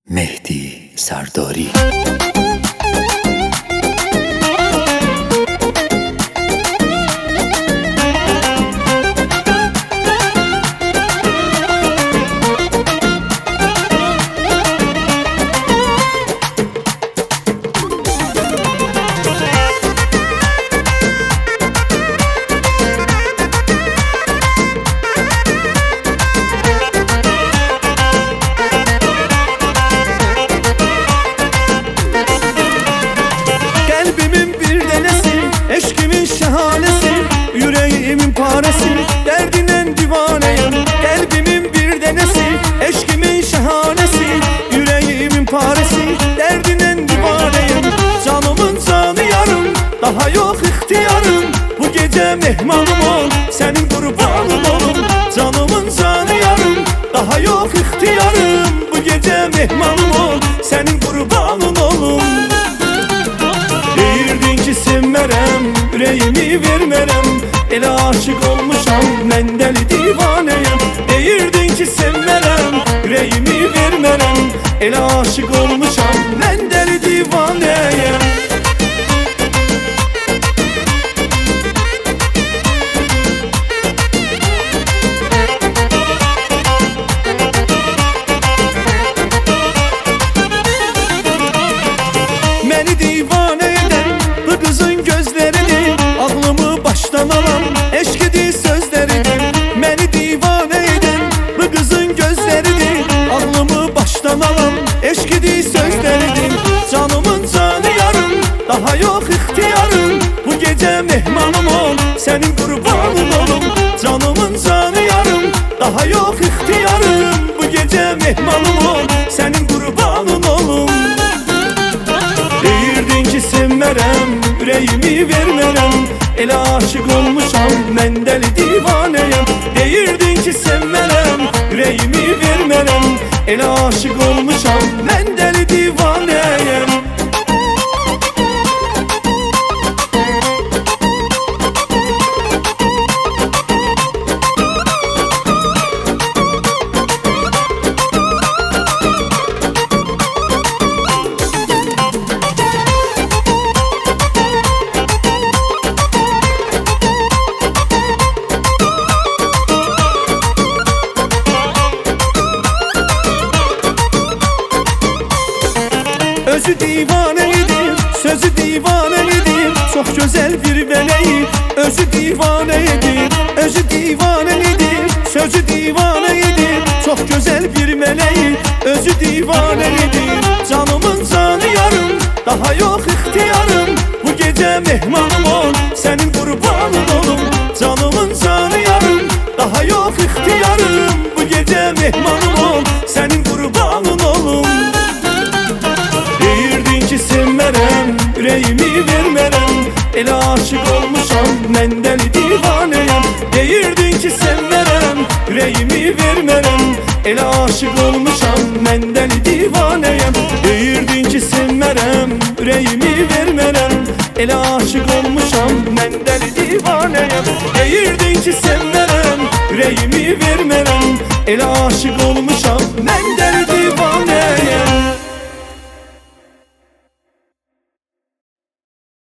مهدی سرداری. Yüreğimin paresi, derdinen divaneyim. Kalbimin bir denesi, eşkimin şahanesi. Yüreğimin paresi, derdinen divaneyim. Canımın canı yarım, daha yok ihtiyarım. Bu gece mehmanım ol, senin kurbanın olum. Canımın canı yarım, daha yok ihtiyarım. Bu gece mehmanım ol, senin kurbanın olum. Deyirdin ki sevmerem, yüreğimi vermerem. Ele aşık olmuşam, mən deli divaneyim. Deyirdin ki sevmerem, yüreğimi vermerem. Ele aşık olmuşam, mən deli divaneyim. Məni divane eden bu kızın gözlerini, aklımı baştan alan eşkidi sözleridir. Məni divane eden bu kızın gözleridir, aklımı baştan alan eşkidi sözleridir. Canımın canı yarım, daha yok ihtiyarım. Bu gece mehmanım ol, senin kurbanın olum. Canımın canı yarım, daha yok ihtiyarım. Bu gece mehmanım ol, senin kurbanın olum. Deyirdin ki sevmerem, yüreğimi vermerem. Ele aşık olmuşam, mən deli divaneyim. Deyirdin ki sevmerem, yüreğimi vermerem. Ele aşık olmuşam, mən deli divaneyim. Özü divaneydi, sözü divaneydi. Çok güzel bir meleği, özü divaneydi. Özü divaneydi, sözü divaneydi. Çok güzel bir meleği, özü divaneydi. Canımın canı yarım, daha yok ihtiyarım. Bu gece mehmanım ol, senin kurbanın olum. Canımın canı yarım, daha yok ihtiyarım. Bu gece mehmanım ol, senin kurbanın olum. Deyirdin ki sevmerem, yüreğimi vermerem. Ele aşık olmuşam, mən deli divaneyim. Deyirdin ki sevmerem, yüreğimi vermerem. Ele aşık olmuşam, mən deli divaneyim. Deyirdin ki sevmerem, yüreğimi vermerem. Ele aşık olmuşam, mən deli divaneyim. Deyirdin ki sevmerem, yüreğimi vermerem. Ele aşık olmuşam,